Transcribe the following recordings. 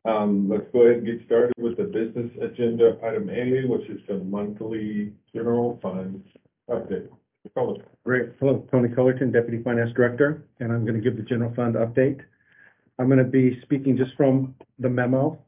Let's go ahead and get started with the business agenda. Item A, which is the monthly general fund update. Color. Great. Hello, Tony Cullerton, Deputy Finance Director, and I'm going to give the general fund update. I'm going to be speaking just from the memo.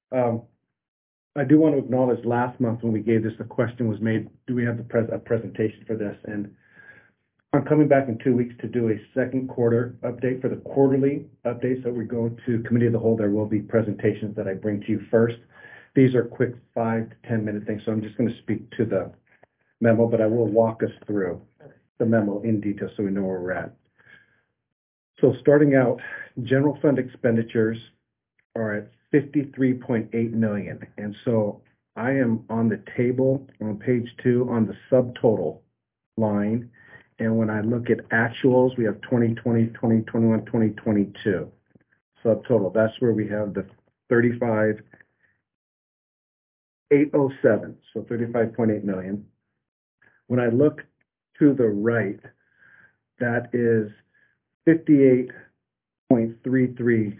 I do want to acknowledge last month when we gave this, the question was made, do we have a presentation for this? And I'm coming back in 2 weeks to do a second quarter update. For the quarterly updates that we go to committee of the whole, there will be presentations that I bring to you first. These are quick 5 to 10 minute things, so I'm just going to speak to the memo, but I will walk us through the memo in detail so we know where we're at. So starting out, general fund expenditures are at 53.8 million. And so I am on the table on page 2 on the subtotal line. And when I look at actuals, we have 2020, 2021, 2022 subtotal. That's where we have the 35,807, so 35.8 million. When I look to the right, that is 58.33%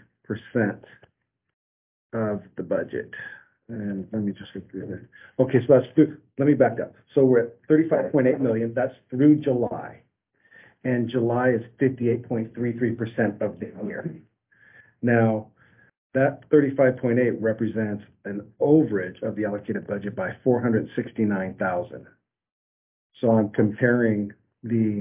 of the budget. And let me just look through that. Okay, so let me back up. So we're at 35.8 million. That's through July. And July is 58.33% of the year. Now, that 35.8 represents an overage of the allocated budget by 469,000. So I'm comparing the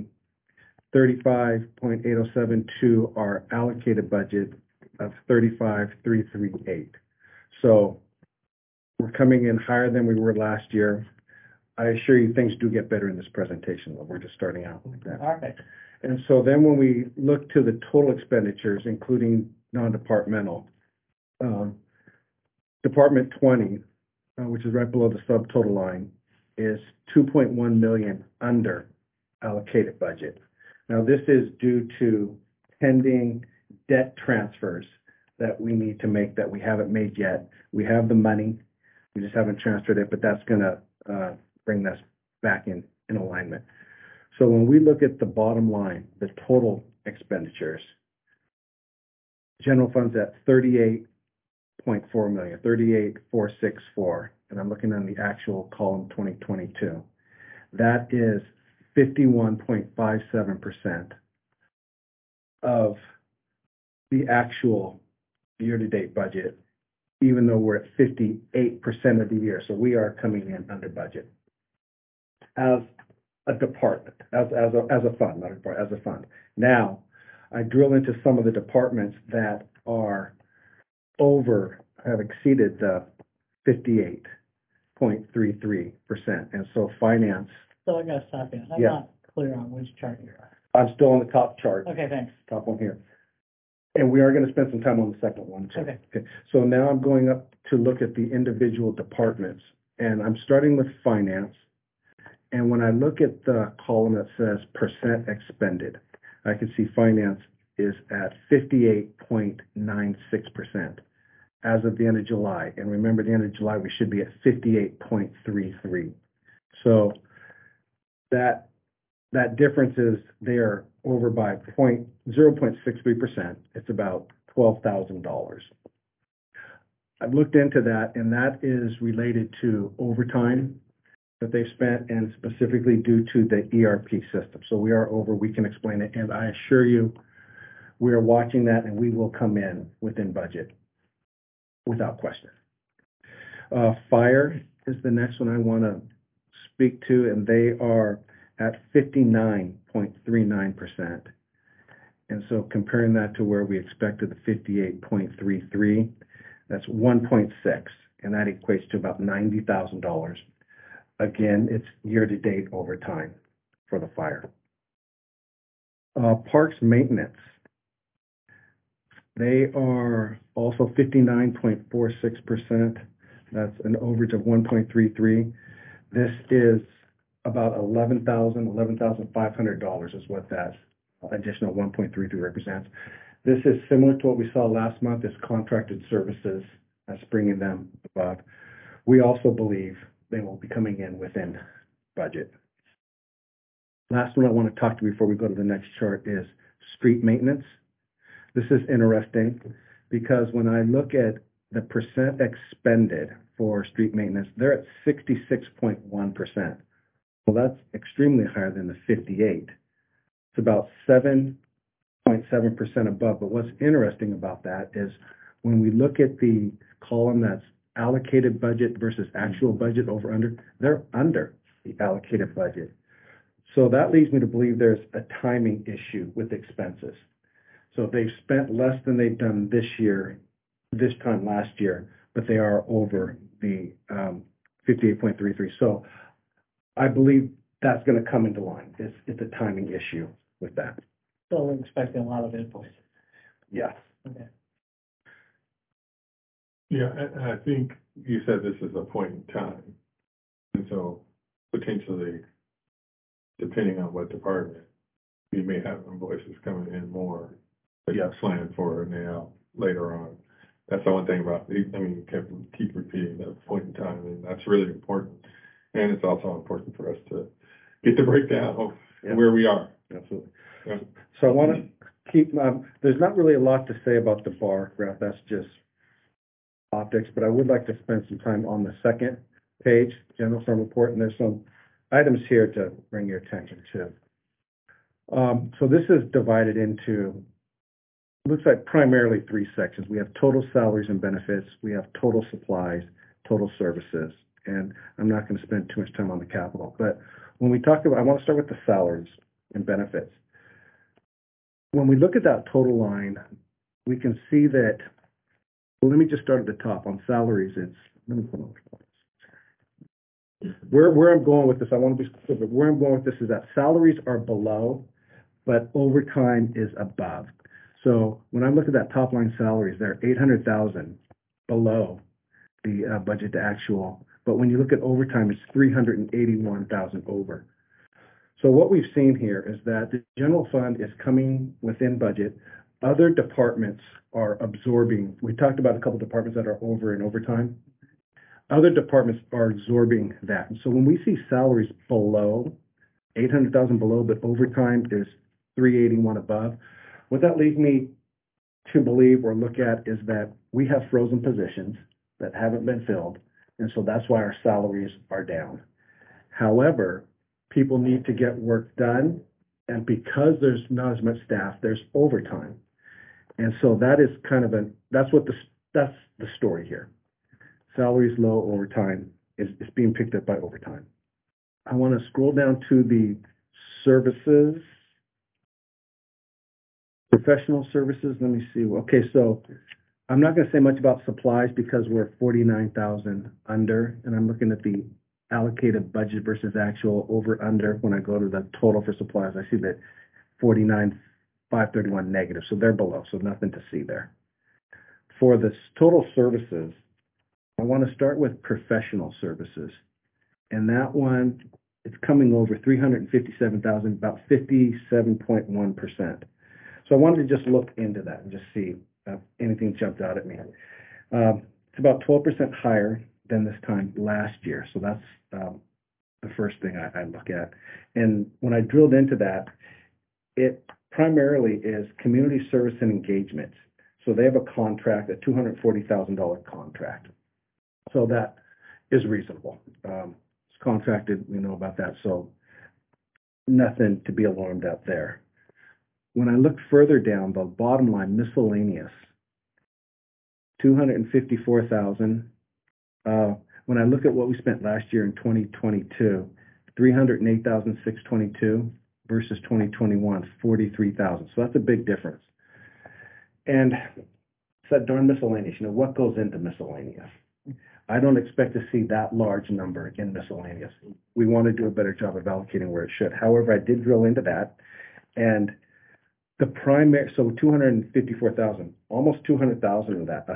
35.807 to our allocated budget of 35,338. So we're coming in higher than we were last year. I assure you things do get better in this presentation. We're just starting out like that. All right. And so then when we look to the total expenditures, including non-departmental, Department 20, which is right below the subtotal line, is 2.1 million under allocated budget. Now this is due to pending debt transfers that we need to make that we haven't made yet. We have the money, we just haven't transferred it, but that's going to bring us back in alignment. So when we look at the bottom line, the total expenditures, general funds at 38.4 million, 38,464, and I'm looking on the actual column 2022. That is 51.57% of the actual year-to-date budget, even though we're at 58% of the year. So we are coming in under budget as a department, as a fund, not a department, as a fund. Now, I drill into some of the departments that are have exceeded the 58.33%. And so finance. So I gotta stop you. I'm Yeah. not clear on which chart you're on. I'm still on the top chart. Okay, thanks. Top one here. And we are going to spend some time on the second one too. Okay. So now I'm going up to look at the individual departments, and I'm starting with finance. And when I look at the column that says percent expended, I can see finance is at 58.96% as of the end of July. And remember, at the end of July, we should be at 58.33. So that difference is there over by 0.63%. It's about $12,000. I've looked into that, and that is related to overtime that they've spent, and specifically due to the ERP system. So we are over, we can explain it, and I assure you, we are watching that, and we will come in within budget without question. Fire is the next one I want to speak to, and they are at 59.39%. And so comparing that to where we expected the 58.33, that's 1.6, and that equates to about $90,000. Again, it's year-to-date overtime for the fire. Parks maintenance, they are also 59.46%. That's an overage of 1.33. This is about $11,500 is what that additional 1.33 represents. This is similar to what we saw last month as contracted services. That's bringing them above. We also believe they will be coming in within budget. Last one I want to talk to before we go to the next chart is street maintenance. This is interesting because when I look at the percent expended for street maintenance, they're at 66.1%. Well, that's extremely higher than the 58. It's about 7.7% above. But what's interesting about that is when we look at the column that's allocated budget versus actual budget over under, they're under the allocated budget. So that leads me to believe there's a timing issue with expenses. So they've spent less than they've done this year, this time last year, but they are over the 58.33. So I believe that's going to come into line. It's a timing issue with that. So we're expecting a lot of invoices. Yes. Okay. Yeah, and I think you said this is a point in time. And so potentially, depending on what department, you may have invoices coming in more that you have planned for now later on. That's the one thing about, I mean, you keep repeating that point in time, and that's really important. And it's also important for us to get the breakdown of where we are. Absolutely. Yeah. So I want to keep, there's not really a lot to say about the bar graph. That's just optics, but I would like to spend some time on the second page, general fund report, and there's some items here to bring your attention to. So this is divided into, looks like primarily three sections. We have total salaries and benefits, we have total supplies, total services, and I'm not going to spend too much time on the capital. But when we talk about, I want to start with the salaries and benefits. When we look at that total line, we can see that, well, let me just start at the top. On salaries, it's, let me put on where I'm going with this, I want to be specific. Where I'm going with this is that salaries are below, but overtime is above. So when I look at that top line salaries, they're 800,000 below the budget to actual. But when you look at overtime, it's 381,000 over. So what we've seen here is that the general fund is coming within budget. Other departments are absorbing. We talked about a couple departments that are over in overtime. Other departments are absorbing that. And so when we see salaries below, 800,000 below, but overtime is 381 above, what that leads me to believe or look at is that we have frozen positions that haven't been filled. And so that's why our salaries are down. However, people need to get work done. And because there's not as much staff, there's overtime. And so that is kind of that's the story here. Salaries low, overtime is being picked up by overtime. I want to scroll down to the services, professional services. Let me see. Okay, so I'm not going to say much about supplies because we're 49,000 under, and I'm looking at the allocated budget versus actual over under. When I go to the total for supplies, I see that 49,531 negative, so they're below, so nothing to see there. For the total services, I want to start with professional services, and that one, it's coming over 357,000, about 57.1%. So I wanted to just look into that and just see if anything jumped out at me. It's about 12% higher than this time last year. So that's the first thing I look at. And when I drilled into that, it primarily is community service and engagement. So they have a contract, a $240,000 contract. So that is reasonable. It's contracted, we know about that. So nothing to be alarmed at there. When I look further down, the bottom line, miscellaneous, 254,000. When I look at what we spent last year in 2022, 308,622 versus 2021, 43,000. So that's a big difference. And it's that darn miscellaneous. You know, what goes into miscellaneous? I don't expect to see that large number in miscellaneous. We want to do a better job of allocating where it should. However, I did drill into that, and the primary, so 254,000, almost 200,000 of that,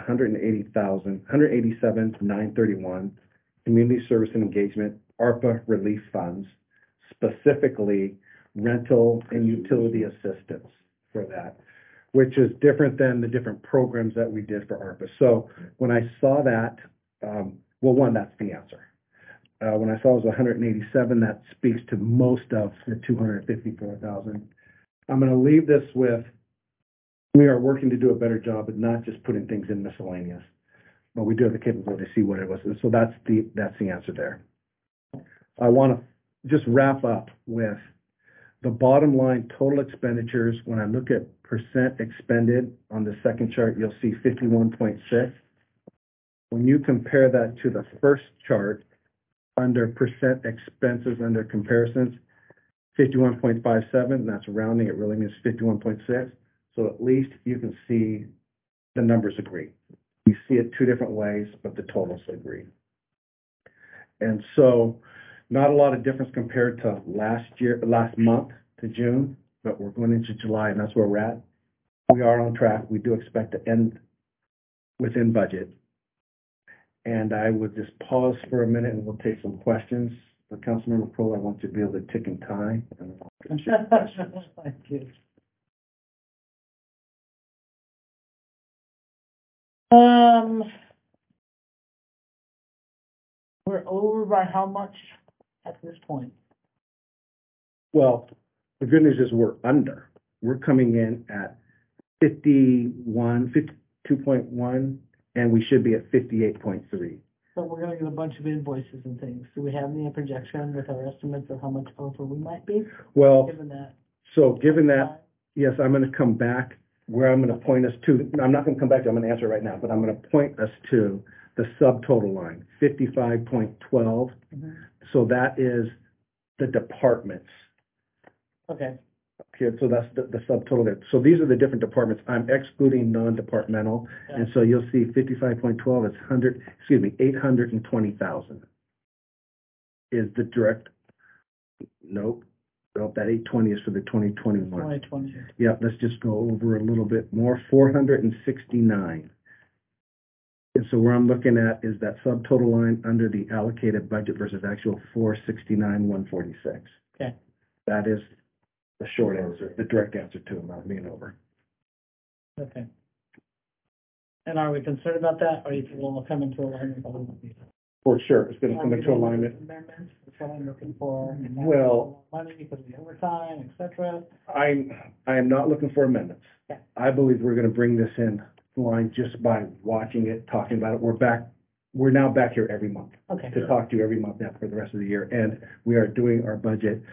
187,931, community service and engagement, ARPA relief funds, specifically rental and utility assistance for that, which is different than the different programs that we did for ARPA. So when I saw that, well, one, that's the answer. When I saw it was 187, that speaks to most of the 254,000. I'm going to leave this with, we are working to do a better job of not just putting things in miscellaneous. but we do have the capability to see what it was. And so that's the answer there. I want to just wrap up with the bottom line total expenditures. When I look at percent expended on the second chart, you'll see 51.6. When you compare that to the first chart under percent expenses under comparisons, 51.57, that's rounding, it really means 51.6. So at least you can see the numbers agree. You see it two different ways, but the totals agree. And so not a lot of difference compared to last month to June, but we're going into July and that's where we're at. We are on track. We do expect to end within budget. And I would just pause for a minute and we'll take some questions. The Councilmember Kroll, I want you to be able to tick and tie. Thank you. We're over by how much at this point? Well, the good news is we're under. We're coming in at 52.1, and we should be at 58.3. So we're gonna get a bunch of invoices and things. Do we have any projection with our estimates of how much over we might be, Well, given that? given that, yes, I'm going to come back where I'm going to point us to. I'm not going to come back to, I'm going to answer right now, but I'm going to point us to the subtotal line, 55.12. Mhm. So that is the departments. Okay, Okay, so that's the subtotal there. So these are the different departments. I'm excluding non-departmental. Yeah. And so you'll see 55.12 is 820,000 is the direct, nope, that 820 is for the 2021. 2020. Yeah, let's just go over a little bit more, 469. And so where I'm looking at is that subtotal line under the allocated budget versus actual 469, 146. Okay. That is the short answer, the direct answer to it, not being over. Okay. And are we concerned about that, or you think we'll come into alignment? For sure, it's gonna come into alignment. Amendments, that's what I'm looking for. Well- Money because of the overtime, et cetera. I am not looking for amendments. Yeah. I believe we're gonna bring this in line just by watching it, talking about it. We're now back here every month Okay. to talk to you every month now for the rest of the year, and we are doing our budget.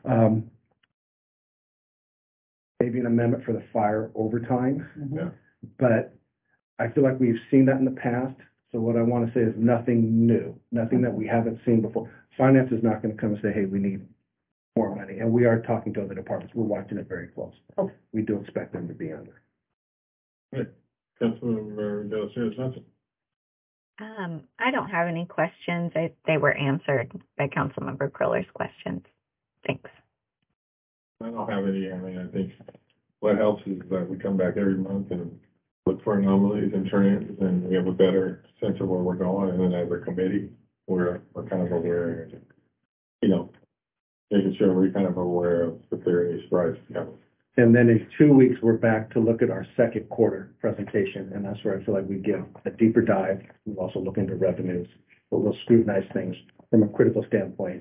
Maybe an amendment for the fire overtime, Mhm. Yeah. but I feel like we've seen that in the past. So what I want to say is nothing new, nothing that we haven't seen before. Finance is not going to come and say, hey, we need more money. And we are talking to other departments. We're watching it very close. Okay. We do expect them to be under. Councilmember Del Johnson. I don't have any questions. They were answered by Councilmember Crowler's questions. Thanks. I don't have any. I mean, I think what helps is that we come back every month and look for anomalies and trends, and we have a better sense of where we're going. And then as a committee, we're kind of aware, making sure we're kind of aware of if there are any surprises coming. And then in 2 weeks, we're back to look at our second quarter presentation. And that's where I feel like we give a deeper dive. We'll also look into revenues, but we'll scrutinize things from a critical standpoint.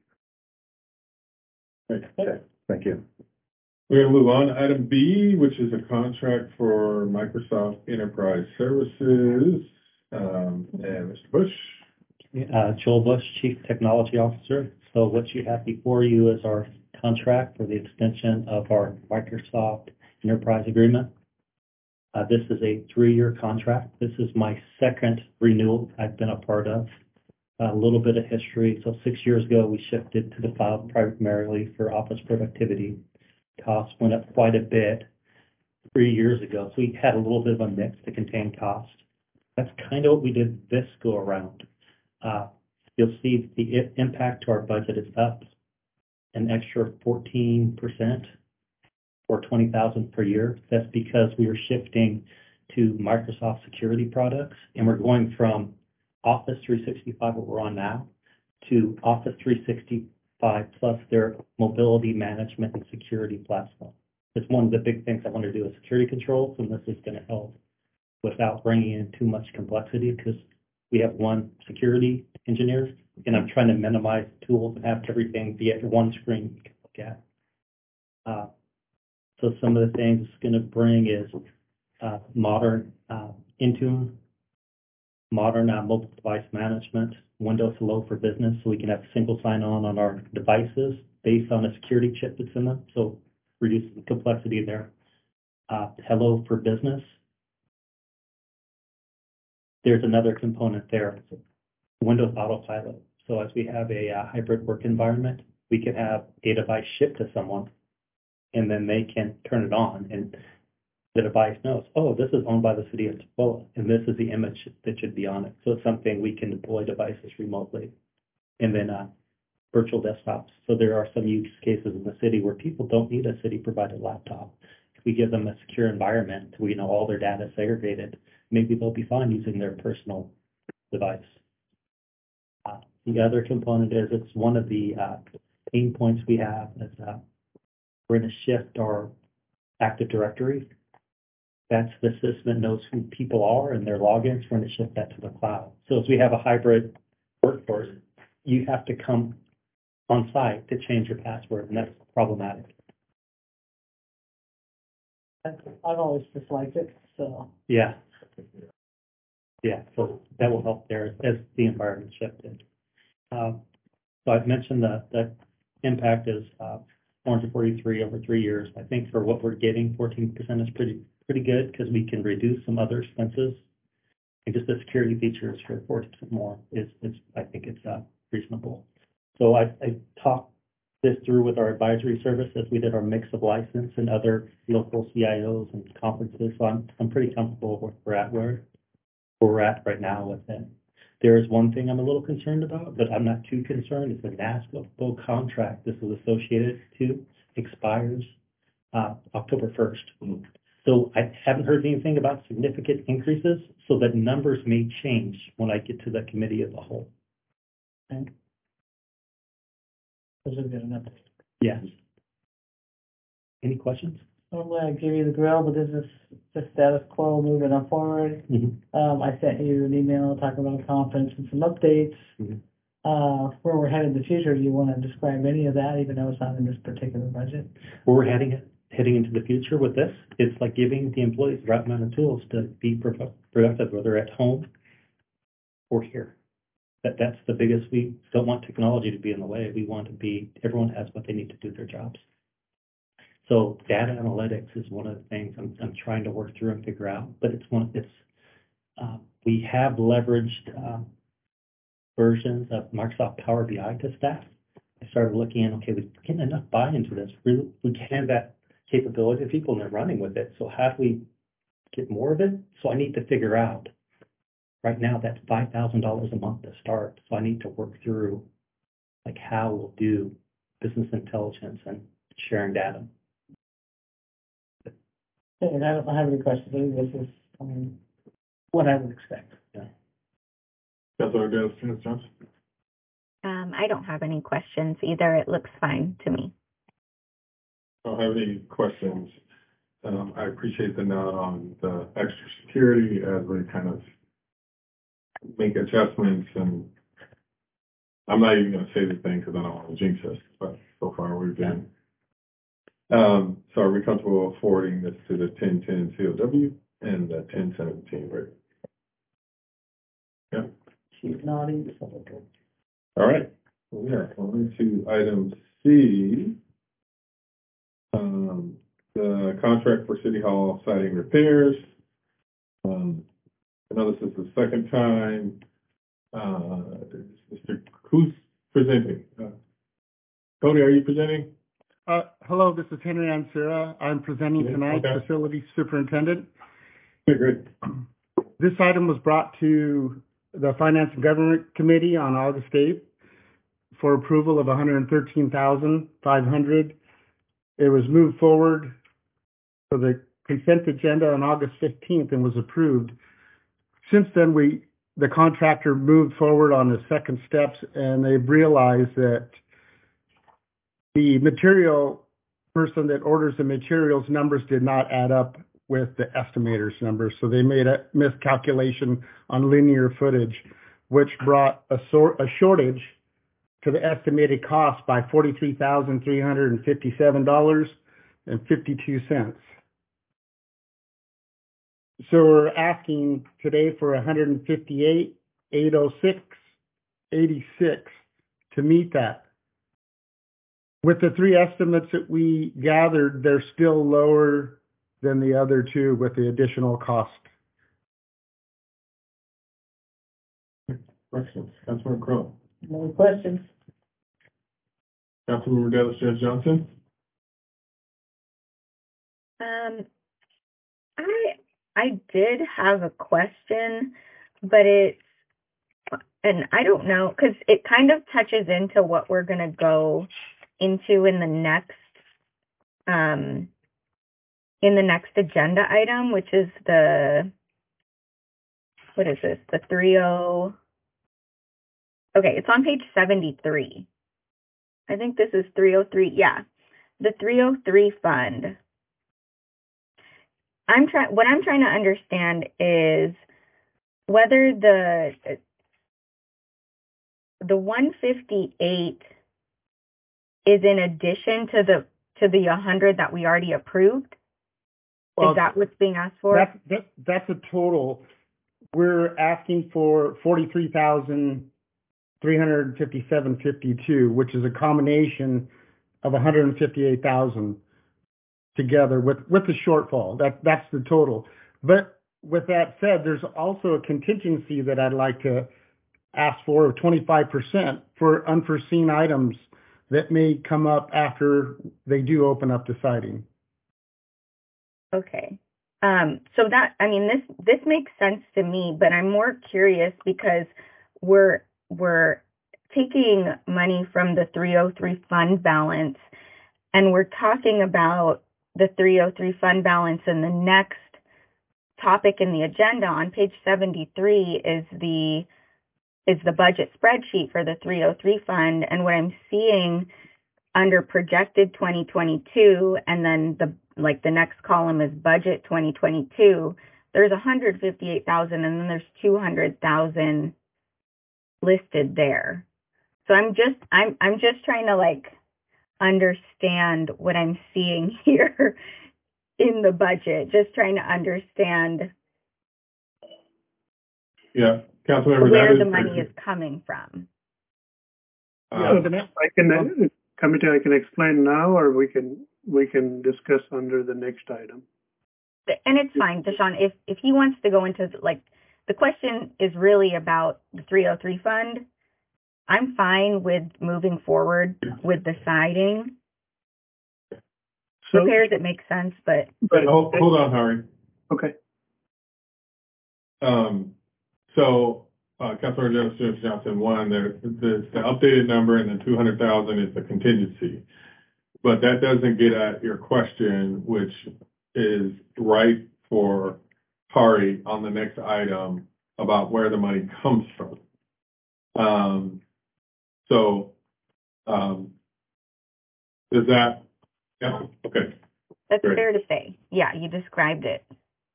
Okay. Thank you. We're gonna move on. Item B, which is a contract for Microsoft Enterprise Services. And Mr. Bush. Joel Bush, Chief Technology Officer. So what you have before you is our contract for the extension of our Microsoft Enterprise Agreement. This is a 3-year contract. This is my second renewal I've been a part of. A little bit of history. So 6 years ago, we shifted to the cloud primarily for office productivity. Costs went up quite a bit 3 years ago. So we had a little bit of a mix to contain cost. That's kind of what we did this go around. You'll see the impact to our budget is up an extra 14% or $20,000 per year. That's because we are shifting to Microsoft security products, and we're going from Office 365, what we're on now, to Office 365 plus their mobility management and security platform. It's one of the big things I want to do with security controls, and this is going to help without bringing in too much complexity because we have one security engineer, and I'm trying to minimize tools and have everything be at one screen you can look at. So some of the things it's going to bring is modern Intune, modern mobile device management, Windows Hello for Business, so we can have single sign-on our devices based on a security chip that's in them, so reduce the complexity there. Hello for Business. There's another component there, Windows Autopilot. So as we have a hybrid work environment, we can have a device shipped to someone, and then they can turn it on, and the device knows, oh, this is owned by the city of Tukwila, and this is the image that should be on it. So it's something we can deploy devices remotely. And then virtual desktops. So there are some use cases in the city where people don't need a city-provided laptop. If we give them a secure environment, we know all their data is segregated, maybe they'll be fine using their personal device. The other component is it's one of the pain points we have is we're going to shift our Active Directory. That's the system that knows who people are and their logins. We're going to shift that to the cloud. So as we have a hybrid workforce, you have to come on site to change your password, and that's problematic. I've always disliked it, so. Yeah. Yeah, so that will help there as the environment shifted. So I've mentioned that the impact is 443 over 3 years. I think for what we're getting, 14% is pretty good because we can reduce some other expenses. And just the security features for 40% more I think it's reasonable. So I talked this through with our advisory service as we did our mix of license and other local CIOs and conferences. So I'm pretty comfortable with where we're at right now with it. There is one thing I'm a little concerned about, but I'm not too concerned. It's a NASPO contract this is associated to expires October 1st. So I haven't heard anything about significant increases, so that numbers may change when I get to the committee of the whole. Okay. Those are good enough. Yes. Any questions? Normally I give you the grill, but this is the status quo moving on forward. I sent you an email talking about a conference and some updates. Where we're headed in the future, do you want to describe any of that, even though it's not in this particular budget? Where we're heading into the future with this, it's like giving the employees the right amount of tools to be productive, whether at home or here. That's the biggest. We don't want technology to be in the way. We want to be, everyone has what they need to do their jobs. So data analytics is one of the things I'm trying to work through and figure out, but we have leveraged versions of Microsoft Power BI to staff. I started looking at, okay, we're getting enough buy-into this. We can have that capability to people and they're running with it. So how do we get more of it? So I need to figure out, right now that's $5,000 a month to start. So I need to work through like how we'll do business intelligence and sharing data. And I don't have any questions. I think this is what I would expect. Yeah. Councilor Dennis Johnson? I don't have any questions either. It looks fine to me. I don't have any questions. I appreciate the nod on the extra security as we kind of make adjustments, and I'm not even going to say the thing because I don't want to jinx us, but so far we've been. So are we comfortable forwarding this to the 1010 COW and the 1017, right? Yeah. She's nodding. So okay. All right. We are on to item C. The contract for City Hall siding repairs. I know this is the second time. Who's presenting? Cody, are you presenting? Hello, this is Henry Ansura. I'm presenting tonight, Okay. Facility Superintendent. Okay, great. This item was brought to the Finance and Government Committee on August 8th for approval of $113,500. It was moved forward for the consent agenda on August 15th and was approved. Since then, the contractor moved forward on the second steps, and they've realized that the material person that orders the materials numbers did not add up with the estimator's numbers. So they made a miscalculation on linear footage, which brought a shortage to the estimated cost by $43,357.52. So we're asking today for 158,806.86 to meet that. With the three estimates that we gathered, they're still lower than the other two with the additional cost. Questions? Councilmember Crowe. No questions? Councilmember Dallas Jones Johnson. I did have a question, but and I don't know, because it kind of touches into what we're gonna go into in the next agenda item, which is what is this? The 30. Okay, it's on page 73. I think this is 303. Yeah, the 303 fund. What I'm trying to understand is whether the 158 is in addition to the 100 that we already approved. Well, is that what's being asked for? That's a total. We're asking for 43,357.52, which is a combination of 158,000 together with the shortfall. That's the total. But with that said, there's also a contingency that I'd like to ask for of 25% for unforeseen items that may come up after they do open up the siding. Okay. So this makes sense to me, but I'm more curious because we're taking money from the 303 fund balance, and we're talking about the 303 fund balance, and the next topic in the agenda on page 73 is the budget spreadsheet for the 303 fund, and what I'm seeing under projected 2022, and then the next column is budget 2022, there's 158,000 and then there's 200,000 listed there. So I'm just trying to understand what I'm seeing here in the budget, just trying to understand Councilmember, where the money is coming from. I can explain now, or we can discuss under the next item. And it's fine, Deshaun, if he wants to go into the question is really about the 303 fund. I'm fine with moving forward with the siding. So, Repairs, it makes sense, but hold on, Harry. Okay. Councilmember Jones Johnson, one, the updated number and the 200,000 is the contingency. But that doesn't get at your question, which is right for Hari on the next item about where the money comes from. Is that, yeah, okay. that's Great. fair to say. Yeah, you described it.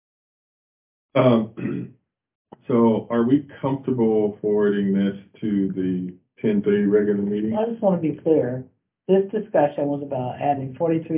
So are we comfortable forwarding this to the 10-3 regular meeting? I just want to be clear. This discussion was about adding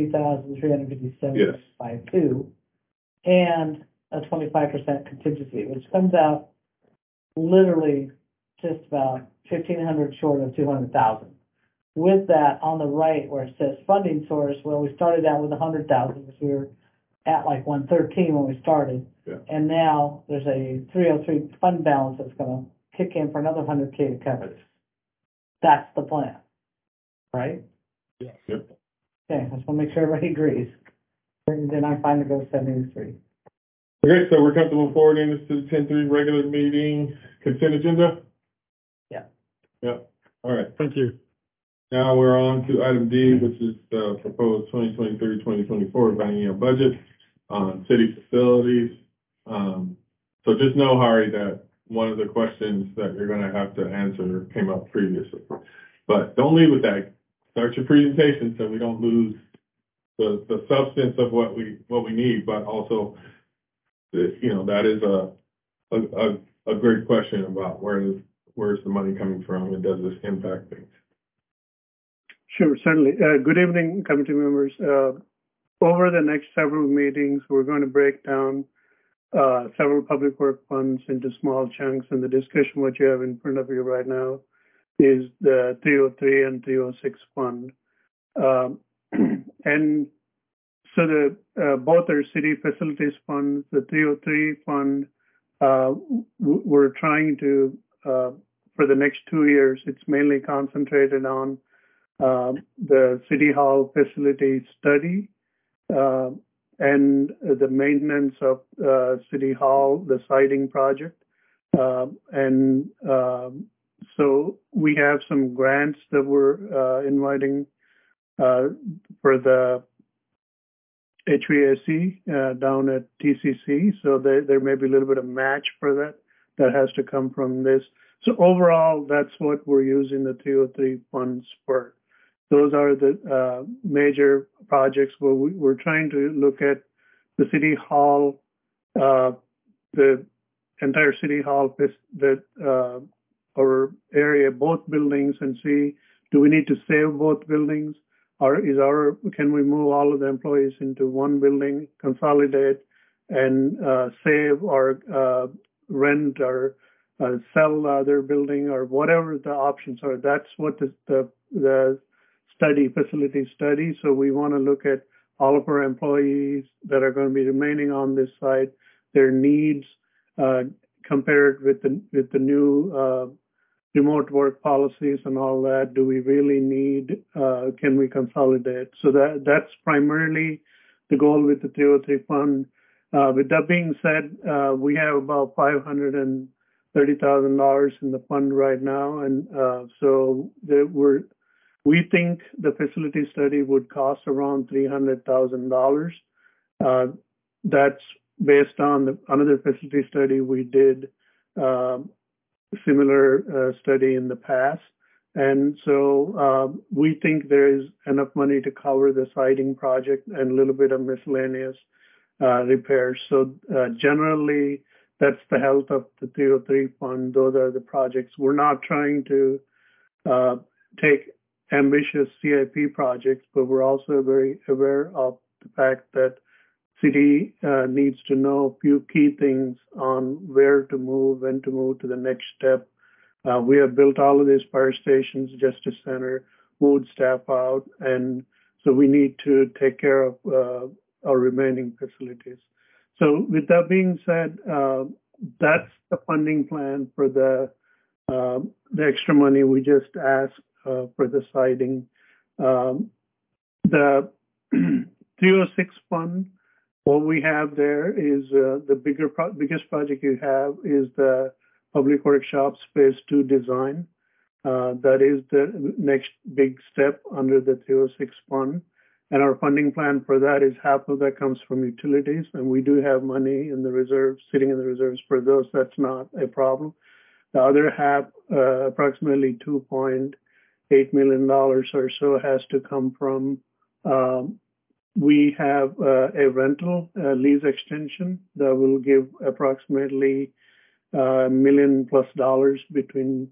43,357.52 and a 25% contingency, which comes out literally just about 1,500 short of 200,000. With that, on the right where it says funding source, well, we started out with 100,000 because we were at 113 when we started. Yeah. And now there's a 303 fund balance that's going to kick in for another 100K to cover this. That's the plan, right? Yes. Yep. Okay, I just want to make sure everybody agrees. And then I finally go 73. Okay, so we're comfortable forwarding this to the 10-3 regular meeting consent agenda? Yeah. Yeah, all right. Thank you. Now we're on to item D, which is the proposed 2023-2024 biennial budget on city facilities. So just know, Hari, that one of the questions that you're gonna have to answer came up previously. But don't leave with that. Start your presentation so we don't lose the substance of what we need, but also, that is a great question about where's the money coming from and does this impact things? Sure, certainly. Good evening, committee members. Over the next several meetings, we're going to break down several public work funds into small chunks, and the discussion what you have in front of you right now is the 303 and 306 fund. And so both are city facilities funds. The 303 fund, we're trying to, for the next 2 years, it's mainly concentrated on the city hall facility study and the maintenance of city hall, the siding project. And so we have some grants that we're inviting for the HVAC down at TCC. So there may be a little bit of match for that has to come from this. So overall, that's what we're using the 303 funds for. Those are the major projects where we're trying to look at the city hall, the entire city hall, our area, both buildings, and see, do we need to save both buildings? Or can we move all of the employees into one building, consolidate, and save or rent or sell the other building, or whatever the options are? That's what the facility study. So we want to look at all of our employees that are going to be remaining on this site, their needs compared with the new remote work policies and all that. Do we really need, can we consolidate? So that's primarily the goal with the 303 fund. With that being said, we have about $530,000 in the fund right now. And so we think the facility study would cost around $300,000. That's based on another facility study we did, similar study in the past. And so we think there is enough money to cover the siding project and a little bit of miscellaneous repairs. So generally, that's the health of the 303 fund. Those are the projects. We're not trying to take ambitious CIP projects, but we're also very aware of the fact that city needs to know a few key things on where to move, when to move to the next step. We have built all of these fire stations, Justice Center, moved staff out, and so we need to take care of our remaining facilities. So with that being said, that's the funding plan for the extra money we just asked for the siding. The 306 fund, what we have there is the biggest project you have is the Public Workshops Phase 2 design. That is the next big step under the 306 fund. And our funding plan for that is half of that comes from utilities, and we do have money in the reserves, sitting in the reserves for those. That's not a problem. The other half, approximately $2.8 million or so, has to come from we have a rental lease extension that will give approximately $1 million+ between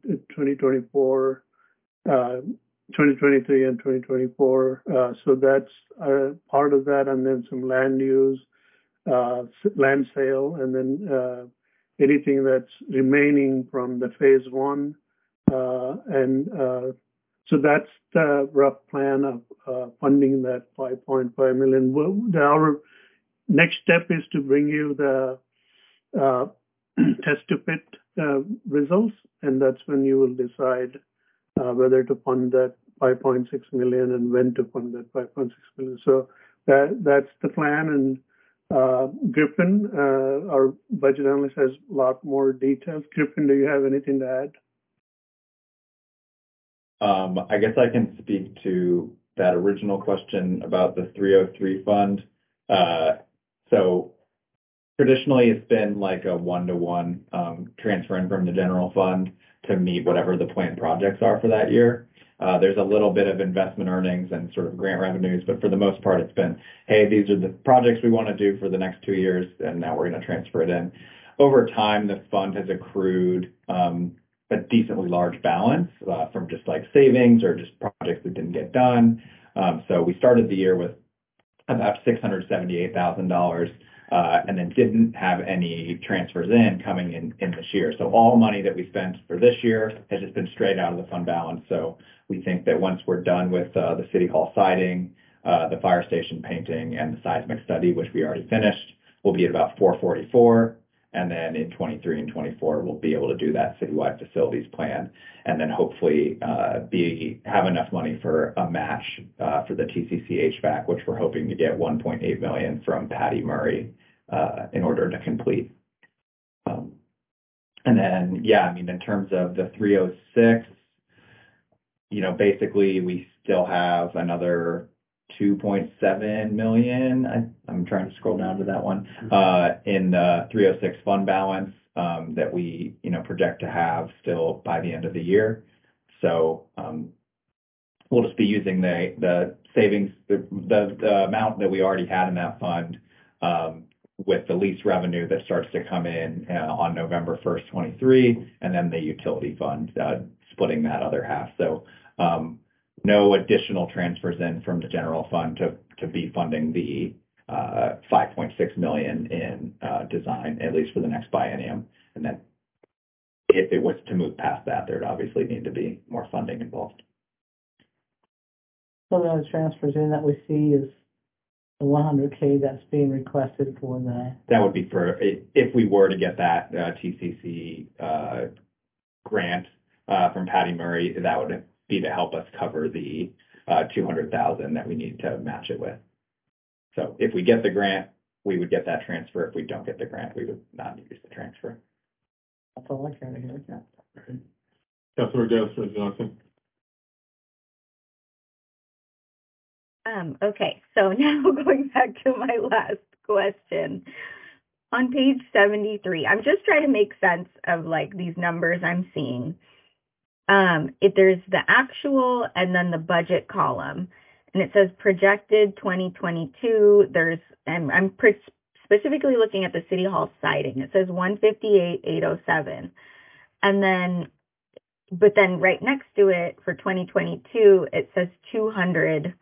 2023 and 2024. So that's part of that, and then some land use, land sale, and then anything that's remaining from the Phase 1. So that's the rough plan of funding that $5.5 million. Our next step is to bring you the test to fit results, and that's when you will decide whether to fund that $5.6 million and when to fund that $5.6 million. So that's the plan. And Griffin, our budget analyst, has a lot more details. Griffin, do you have anything to add? I guess I can speak to that original question about the 303 fund. So traditionally, it's been like a one-to-one transferring from the general fund to meet whatever the planned projects are for that year. There's a little bit of investment earnings and sort of grant revenues, but for the most part, it's been, hey, these are the projects we want to do for the next 2 years, and now we're going to transfer it in. Over time, the fund has accrued a decently large balance from just like savings or just projects that didn't get done. So we started the year with about $678,000. and then didn't have any transfers coming in this year. So all money that we spent for this year has just been straight out of the fund balance. So we think that once we're done with the City Hall siding, the fire station painting, and the seismic study, which we already finished, we'll be at about 444. And then in 23 and 24, we'll be able to do that citywide facilities plan, and then hopefully have enough money for a match for the TCC HVAC, which we're hoping to get $1.8 million from Patty Murray in order to complete. And then, yeah, I mean, in terms of the 306, basically we still have another 2.7 million. I'm trying to scroll down to that one, in the 306 fund balance, that we, project to have still by the end of the year. So, we'll just be using the savings, the amount that we already had in that fund, with the lease revenue that starts to come in, on November 1st, 23, and then the utility fund, splitting that other half. So, no additional transfers in from the general fund to be funding the 5.6 million in design, at least for the next biennium. And then if it was to move past that, there'd obviously need to be more funding involved. So the transfers in that we see is the 100K that's being requested for the. That would be for, if we were to get that TCC grant from Patty Murray, that would be to help us cover the 200,000 that we need to match it with. So if we get the grant, we would get that transfer. If we don't get the grant, we would not use the transfer. That's all I care to hear. Councilor Jennifer Johnson. Okay, so now going back to my last question. On page 73, I'm just trying to make sense of like these numbers I'm seeing. If there's the actual and then the budget column, and it says projected 2022, and I'm specifically looking at the City Hall siding. It says 158,807. And then, but then right next to it for 2022, it says 200,000.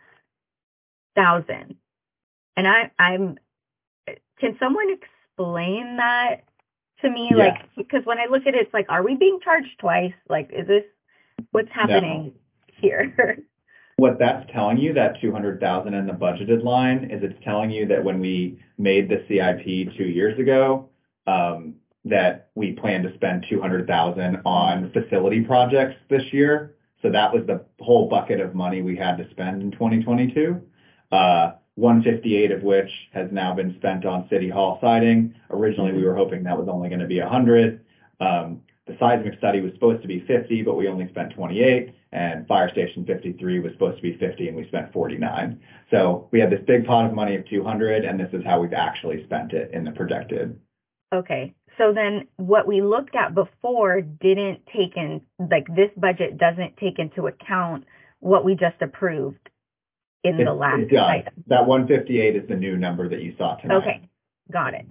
And can someone explain that to me? Yeah. Like, because when I look at it, it's like, are we being charged twice? Like, is this, what's happening here? What that's telling you, that 200,000 in the budgeted line, is it's telling you that when we made the CIP 2 years ago, that we plan to spend 200,000 on facility projects this year. So that was the whole bucket of money we had to spend in 2022. 158 of which has now been spent on City Hall siding. Originally, we were hoping that was only going to be 100. The seismic study was supposed to be 50, but we only spent 28, and Fire Station 53 was supposed to be 50, and we spent 49. So we had this big pot of money of 200, and this is how we've actually spent it in the projected. Okay, so then what we looked at before didn't take in, like this budget doesn't take into account what we just approved in the last It does. item. That 158 is the new number that you saw tonight. Okay, got it.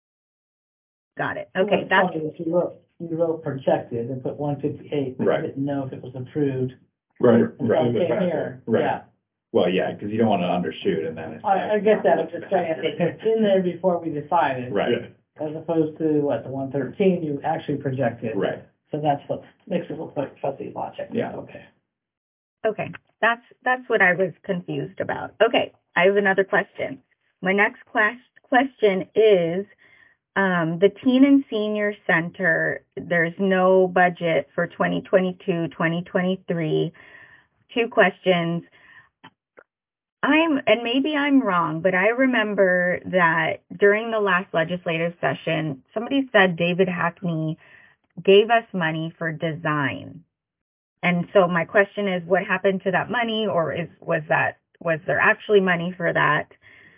Okay, that's You wrote projected and put 158, but Right. you didn't know if it was approved. Right, And right. so it came here. Right. Yeah, Well, yeah, because you don't want to undershoot, and then it's I get that. I'm just saying it's in there before we decided. right, As opposed to what, the 113 you actually projected. right. So that's what makes it look like fuzzy logic. Yeah. okay. That's what I was confused about. Okay, I have another question. My next question is, the Teen and Senior Center, there's no budget for 2022, 2023. Two questions. And maybe I'm wrong, but I remember that during the last legislative session, somebody said David Hackney gave us money for design. And so my question is, what happened to that money, or was there actually money for that?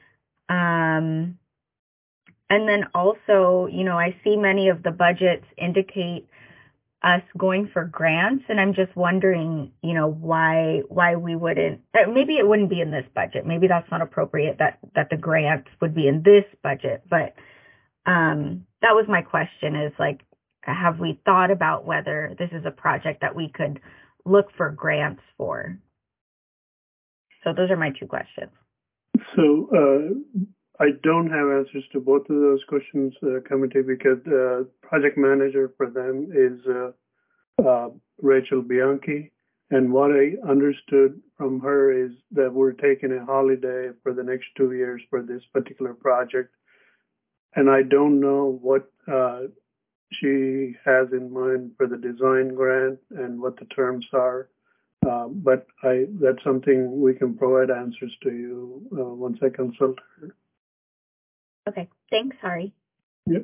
And then also, I see many of the budgets indicate us going for grants, and I'm just wondering, why we wouldn't, maybe it wouldn't be in this budget. Maybe that's not appropriate that the grants would be in this budget. But that was my question, is like, have we thought about whether this is a project that we could look for grants for? So those are my two questions. So I don't have answers to both of those questions, committee, because the project manager for them is Rachel Bianchi. And what I understood from her is that we're taking a holiday for the next 2 years for this particular project. And I don't know what she has in mind for the design grant and what the terms are. But that's something we can provide answers to you once I consult her. Okay, thanks, Hari. Yep.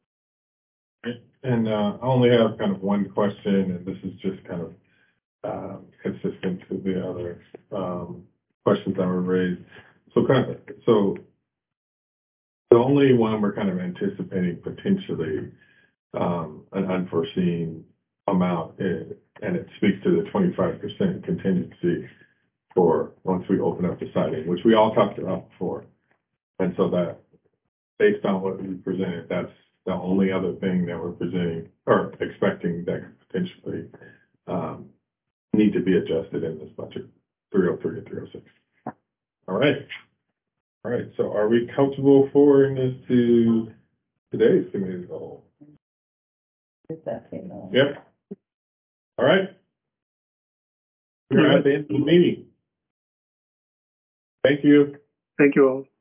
And I only have kind of one question, and this is just kind of consistent with the other questions that were raised. So the only one we're kind of anticipating potentially an unforeseen amount, and it speaks to the 25% contingency for once we open up the siding, which we all talked about before. And so that, based on what we presented, that's the only other thing that we're presenting or expecting that could potentially need to be adjusted in this budget, 303 and 306. All right. All right. So are we comfortable forwarding this to today's committee of the whole? Is that, you know? Yep. All right. We're at the end of the meeting. Thank you. Thank you all.